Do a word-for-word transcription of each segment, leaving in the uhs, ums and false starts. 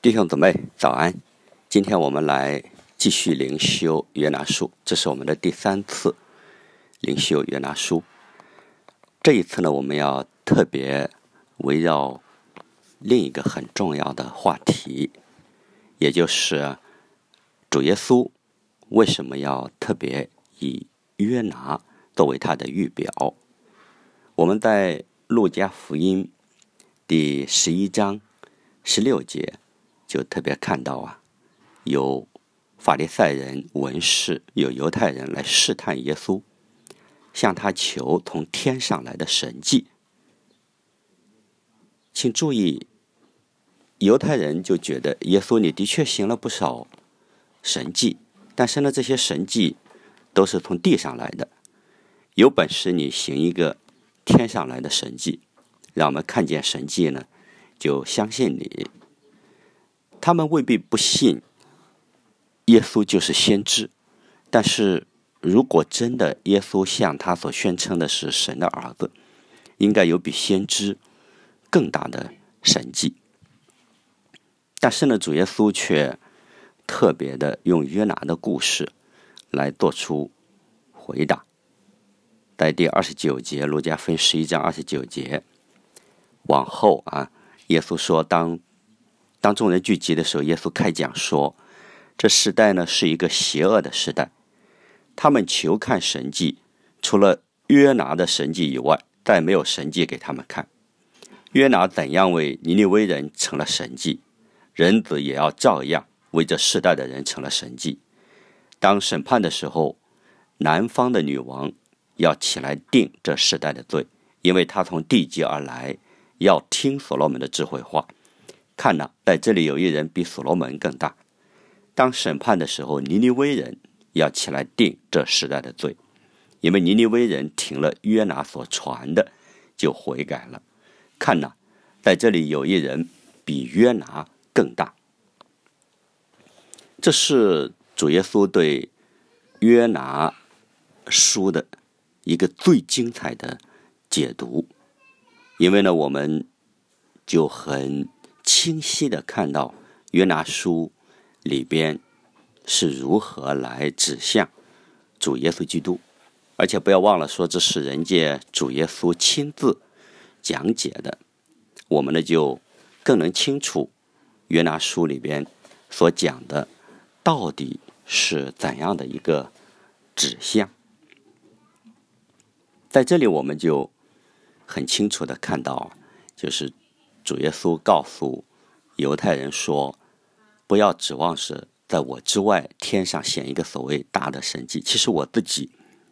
弟兄姊妹早安，今天我们来继续灵修约拿书，这是我们的第三次灵修约拿书。这一次呢，我们要特别围绕另一个很重要的话题，也就是主耶稣为什么要特别以约拿作为他的预表。我们在路加福音第十一章十六节就特别看到啊，有法利赛人、文士，有犹太人来试探耶稣，向他求从天上来的神迹。请注意，犹太人就觉得耶稣你的确行了不少神迹，但是呢，这些神迹都是从地上来的，有本事你行一个天上来的神迹，让我们看见神迹呢，就相信你。他们未必不信耶稣就是先知，但是如果真的耶稣像他所宣称的是神的儿子，应该有比先知更大的神迹。但是呢，主耶稣却特别的用约拿的故事来做出回答。在第二十九节，路加福音十一章二十九节往后啊，耶稣说，当当众人聚集的时候，耶稣开讲说，这时代呢是一个邪恶的时代，他们求看神迹，除了约拿的神迹以外，再没有神迹给他们看。约拿怎样为尼尼微人成了神迹，人子也要照样为这世代的人成了神迹。当审判的时候，南方的女王要起来定这世代的罪，因为她从地极而来，要听所罗门的智慧话。看哪，在这里有一人比所罗门更大。当审判的时候，尼尼微人要起来定这时代的罪，因为尼尼微人听了约拿所传的，就悔改了。看哪，在这里有一人比约拿更大。这是主耶稣对约拿书的一个最精彩的解读，因为呢，我们就很清晰的看到约拿书里边是如何来指向主耶稣基督，而且不要忘了说，这是人家主耶稣亲自讲解的，我们呢就更能清楚约拿书里边所讲的到底是怎样的一个指向。在这里我们就很清楚的看到，就是主耶稣告诉犹太人说，不要指望是在我之外天上显一个所谓大的神迹，其实我自己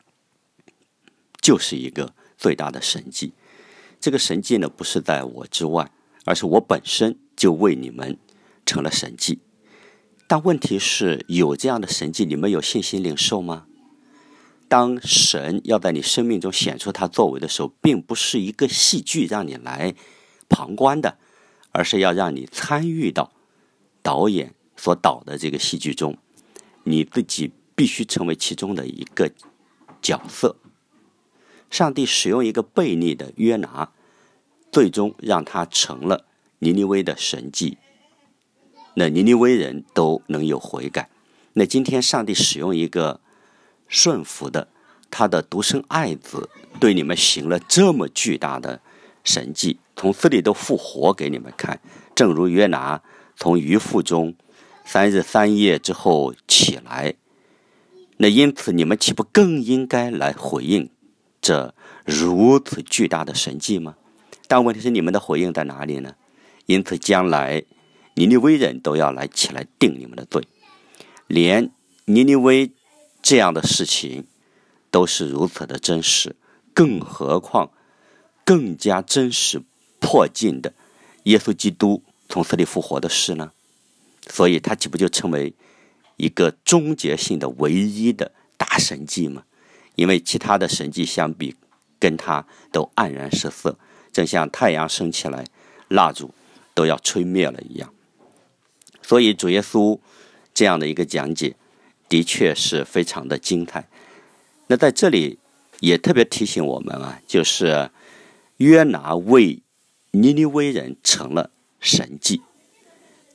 就是一个最大的神迹。这个神迹呢，不是在我之外，而是我本身就为你们成了神迹。但问题是，有这样的神迹，你们有信心领受吗？当神要在你生命中显出他作为的时候，并不是一个戏剧让你来旁观的，而是要让你参与到导演所导的这个戏剧中，你自己必须成为其中的一个角色。上帝使用一个悖逆的约拿，最终让他成了尼尼微的神迹，那尼尼微人都能有悔改。那今天上帝使用一个顺服的他的独生爱子，对你们行了这么巨大的神迹，从死里都复活给你们看，正如约拿从鱼腹中三日三夜之后起来。那因此你们岂不更应该来回应这如此巨大的神迹吗？但问题是，你们的回应在哪里呢？因此将来尼尼微人都要来起来定你们的罪，连尼尼微这样的事情都是如此的真实，更何况更加真实迫近的耶稣基督从死里复活的事呢？所以他岂不就成为一个终结性的唯一的大神迹吗？因为其他的神迹相比跟他都黯然失色，正像太阳升起来，蜡烛都要吹灭了一样。所以主耶稣这样的一个讲解的确是非常的精彩。那在这里也特别提醒我们啊，就是约拿为尼尼微人成了神迹，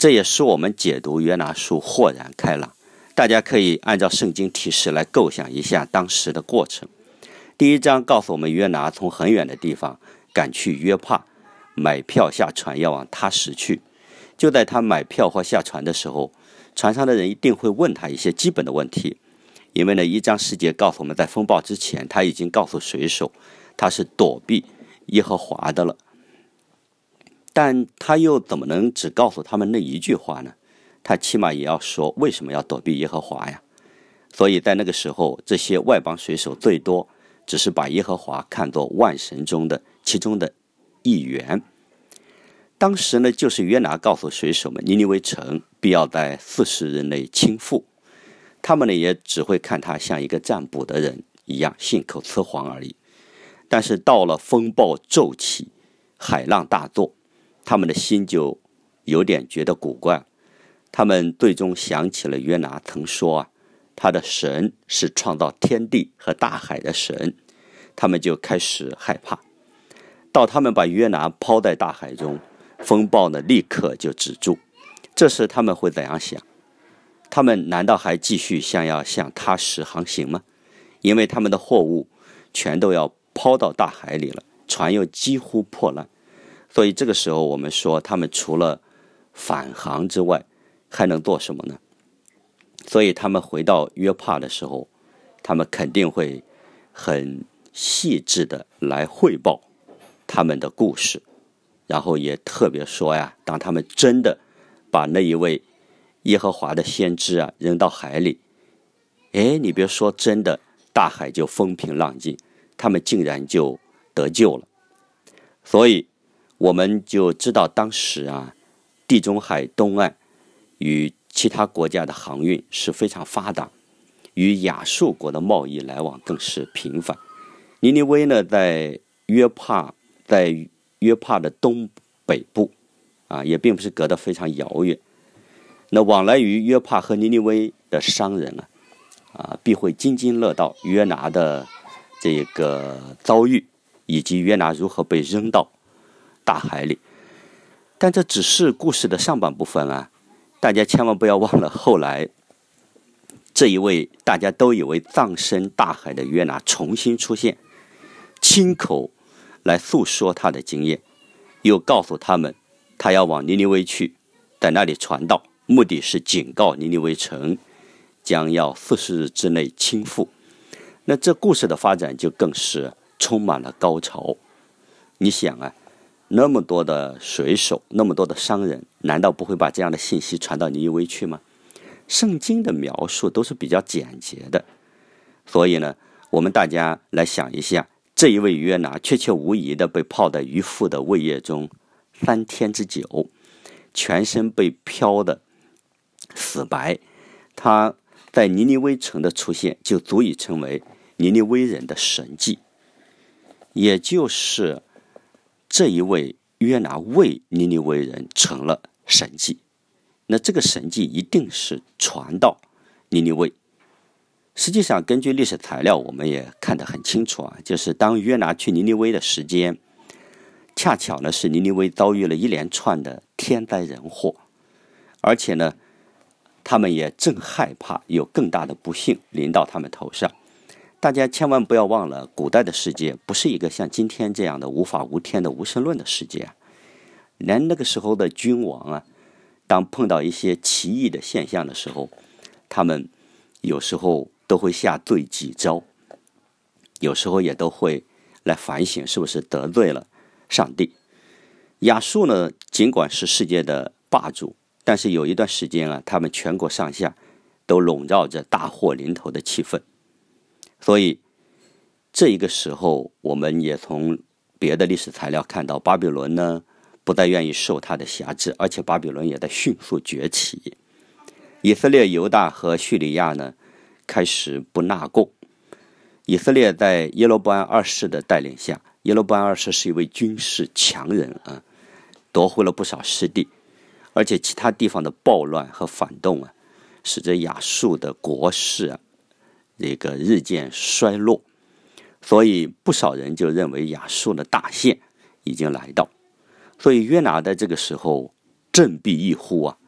这也使我们解读约拿书豁然开朗。大家可以按照圣经提示来构想一下当时的过程。第一章告诉我们，约拿从很远的地方赶去约帕，买票下船要往他什去。就在他买票或下船的时候，船上的人一定会问他一些基本的问题，因为呢，一章十节告诉我们，在风暴之前，他已经告诉水手，他是躲避耶和华的了。但他又怎么能只告诉他们那一句话呢？他起码也要说为什么要躲避耶和华呀？所以在那个时候，这些外邦水手最多只是把耶和华看作万神中的其中的一员。当时呢，就是约拿告诉水手们，尼尼微城必要在四十日内倾覆。他们呢，也只会看他像一个占卜的人一样信口雌黄而已。但是到了风暴骤起，海浪大作，他们的心就有点觉得古怪。他们最终想起了约拿曾说啊，他的神是创造天地和大海的神，他们就开始害怕。到他们把约拿抛在大海中，风暴呢立刻就止住。这时他们会怎样想？他们难道还继续想要向他什航行吗？因为他们的货物全都要抛到大海里了，船又几乎破烂。所以这个时候我们说，他们除了返航之外还能做什么呢？所以他们回到约帕的时候，他们肯定会很细致的来汇报他们的故事，然后也特别说呀，当他们真的把那一位耶和华的先知啊扔到海里，哎，你别说，真的大海就风平浪静，他们竟然就得救了。所以我们就知道当时啊，地中海东岸与其他国家的航运是非常发达，与亚述国的贸易来往更是频繁。尼尼微呢，在约帕，在约帕的东北部啊，也并不是隔得非常遥远。那往来于约帕和尼尼微的商人啊，啊，必会津津乐道约拿的这个遭遇，以及约拿如何被扔到大海里。但这只是故事的上半部分啊，大家千万不要忘了，后来这一位大家都以为葬身大海的约拿重新出现，亲口来诉说他的经验，又告诉他们他要往尼尼微去，在那里传道，目的是警告尼尼微城将要四十日之内倾覆。那这故事的发展就更是充满了高潮。你想啊，那么多的水手，那么多的商人，难道不会把这样的信息传到尼尼微去吗？圣经的描述都是比较简洁的，所以呢，我们大家来想一下，这一位约拿确切无疑的被泡在渔夫的胃液中三天之久，全身被漂的死白，他在尼尼微城的出现就足以成为尼尼微人的神迹。也就是这一位约拿为尼尼微人成了神迹，那这个神迹一定是传到尼尼微。实际上根据历史材料我们也看得很清楚啊，就是当约拿去尼尼微的时间，恰巧呢是尼尼微遭遇了一连串的天灾人祸，而且呢他们也正害怕有更大的不幸临到他们头上。大家千万不要忘了，古代的世界不是一个像今天这样的无法无天的无神论的世界啊。连那个时候的君王啊，当碰到一些奇异的现象的时候，他们有时候都会下罪己招，有时候也都会来反省是不是得罪了上帝。亚述呢，尽管是世界的霸主，但是有一段时间啊，他们全国上下都笼罩着大祸临头的气氛。所以这一个时候，我们也从别的历史材料看到，巴比伦呢不再愿意受他的辖制，而且巴比伦也在迅速崛起。以色列、犹大和叙利亚呢开始不纳贡。以色列在耶罗波安二世的带领下，耶罗波安二世是一位军事强人啊，夺回了不少失地，而且其他地方的暴乱和反动啊，使得亚述的国势啊这个日渐衰落。所以不少人就认为亚述的大限已经来到。所以约拿在这个时候振臂一呼啊，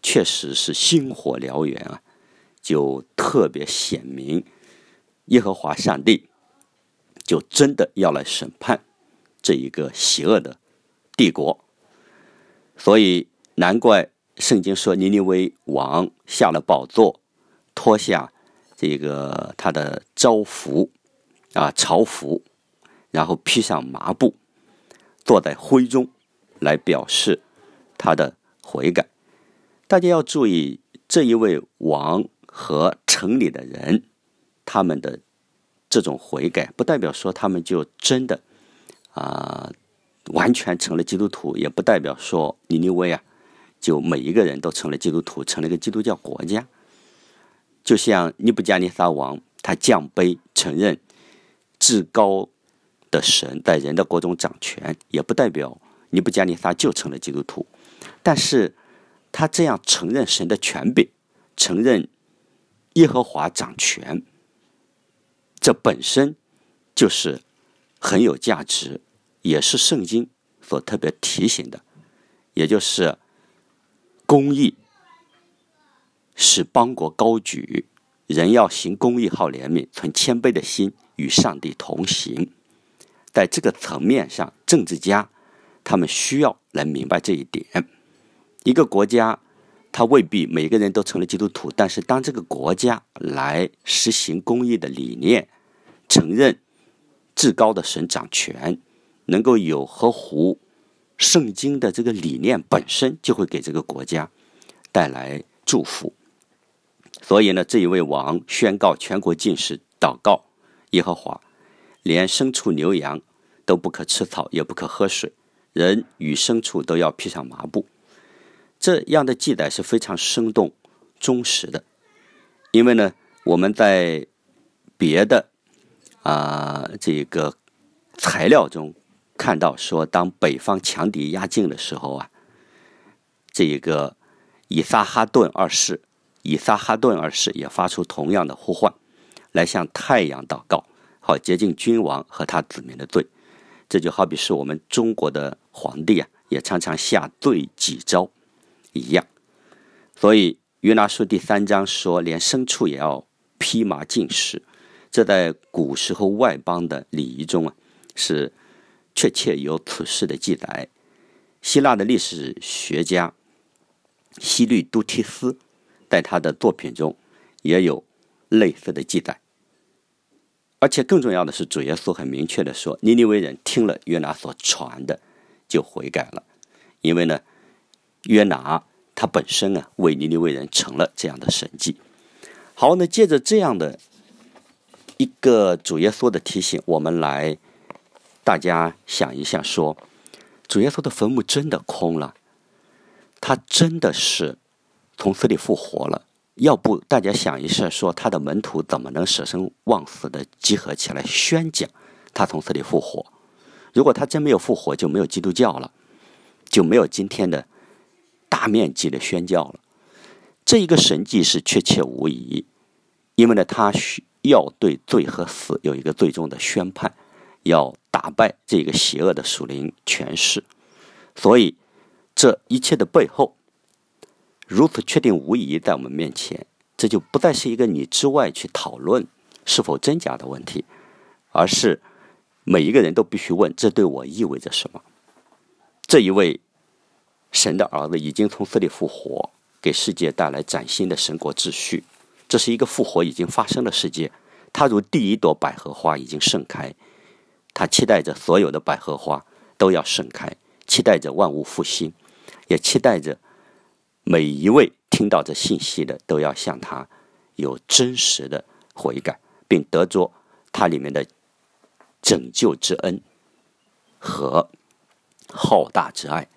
确实是星火燎原啊，就特别显明耶和华上帝就真的要来审判这一个邪恶的帝国。所以难怪圣经说尼尼微王下了宝座，脱下这个他的朝服啊朝服，然后披上麻布，坐在灰中，来表示他的悔改。大家要注意，这一位王和城里的人，他们的这种悔改，不代表说他们就真的啊、呃、完全成了基督徒，也不代表说尼尼微啊就每一个人都成了基督徒，成了一个基督教国家。就像尼布加尼撒王，他降卑承认至高的神在人的国中掌权，也不代表尼布加尼撒就成了基督徒。但是他这样承认神的权柄，承认耶和华掌权，这本身就是很有价值，也是圣经所特别提醒的，也就是公义使邦国高举，人要行公义好怜悯，存谦卑的心与上帝同行。在这个层面上，政治家他们需要来明白这一点。一个国家他未必每个人都成了基督徒，但是当这个国家来实行公义的理念，承认至高的神掌权，能够有合乎圣经的这个理念，本身就会给这个国家带来祝福。所以呢，这一位王宣告全国禁食，祷告耶和华，连牲畜牛羊都不可吃草，也不可喝水，人与牲畜都要披上麻布。这样的记载是非常生动忠实的。因为呢，我们在别的啊、呃、这个材料中看到说，当北方强敌压境的时候啊，这一个以撒哈顿二世以撒哈顿二世也发出同样的呼唤，来向太阳祷告，好洁净君王和他子民的罪。这就好比是我们中国的皇帝啊，也常常下罪己诏一样。所以约拿书第三章说，连牲畜也要披麻禁食，这在古时候外邦的礼仪中啊，是确切有此事的记载。希腊的历史学家希律都提斯在他的作品中也有类似的记载。而且更重要的是，主耶稣很明确的说，尼尼微人听了约拿所传的就悔改了。因为呢，约拿他本身啊，为尼尼微人成了这样的神迹。好，那借着这样的一个主耶稣的提醒，我们来大家想一下说，主耶稣的坟墓真的空了，他真的是从死里复活了。要不大家想一下说，他的门徒怎么能舍生忘死的集合起来宣讲他从死里复活？如果他真没有复活，就没有基督教了，就没有今天的大面积的宣教了。这一个神迹是确切无疑，因为呢，他需要对罪和死有一个最终的宣判，要打败这个邪恶的属灵权势。所以这一切的背后如此确定无疑在我们面前，这就不再是一个你之外去讨论是否真假的问题，而是每一个人都必须问，这对我意味着什么？这一位神的儿子已经从死里复活，给世界带来崭新的神国秩序。这是一个复活已经发生的世界，他如第一朵百合花已经盛开，他期待着所有的百合花都要盛开，期待着万物复兴，也期待着每一位听到这信息的都要向他有真实的悔改，并得着他里面的拯救之恩和浩大之爱。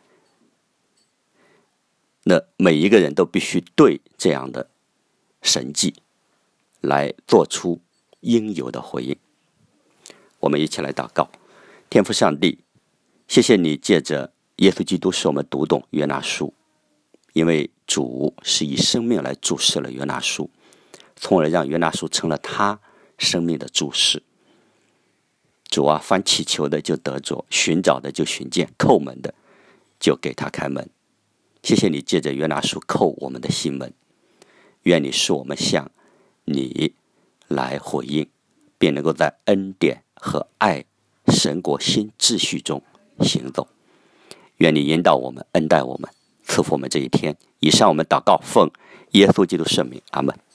那每一个人都必须对这样的神迹来做出应有的回应。我们一起来祷告。天父上帝，谢谢你借着耶稣基督使我们读懂约拿书，因为主是以生命来注释了约拿书，从而让约拿书成了他生命的注释。主啊，凡祈求的就得着，寻找的就寻见，叩门的就给他开门。 谢谢你借着约拿书叩我们的心门，愿你使我们向你来回应，便能够在恩典和爱神国新秩序中行动。愿你引导我们，恩待我们，赐福我们这一天。以上我们祷告，奉耶稣基督圣名，阿们。